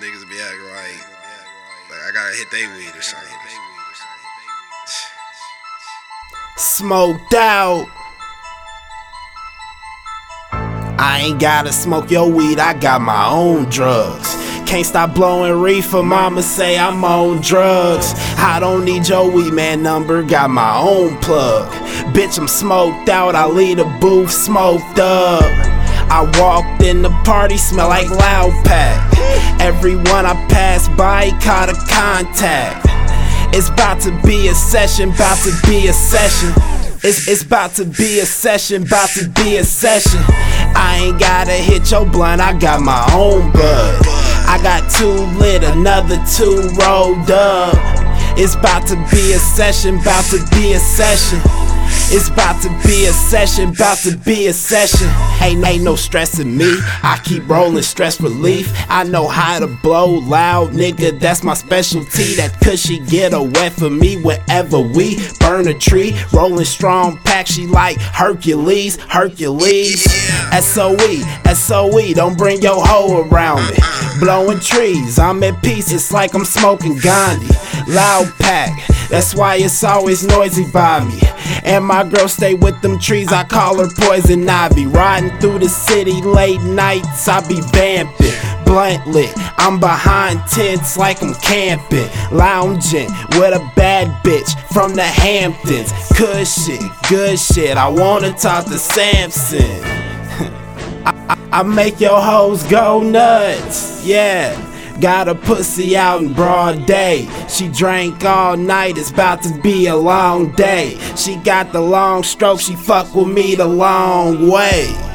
niggas be acting like I gotta hit they weed or something. Smoked out. I ain't gotta smoke your weed, I got my own drugs. Can't stop blowing reefer, mama say I'm on drugs. I don't need your weed man number, got my own plug. Bitch, I'm smoked out, I leave the booth smoked up. I walked in the party, smell like Loud Pack. Everyone I passed by caught a contact. It's about to be a session, about to be a session. It's about to be a session, about to be a session. I ain't gotta hit your blunt, I got my own bud. I got 2 lit, another 2 rolled up. It's about to be a session, about to be a session. It's about to be a session, about to be a session. Ain't no stressing me, I keep rolling stress relief. I know how to blow loud, nigga, that's my specialty. That cushy get a wet for me wherever we burn a tree. Rolling strong pack, she like Hercules, Hercules. SOE, SOE, don't bring your hoe around me. Blowing trees, I'm at peace, it's like I'm smoking Gandhi. Loud Pack, that's why it's always noisy by me. And my girl stay with them trees, I call her Poison Ivy. Riding through the city late nights, I be vamping. Blunt lit, I'm behind tents like I'm camping. Lounging with a bad bitch from the Hamptons. Good shit, I wanna talk to Samson. I make your hoes go nuts, yeah. Got a pussy out in broad day. She drank all night, it's about to be a long day. She got the long stroke, she fuck with me the long way.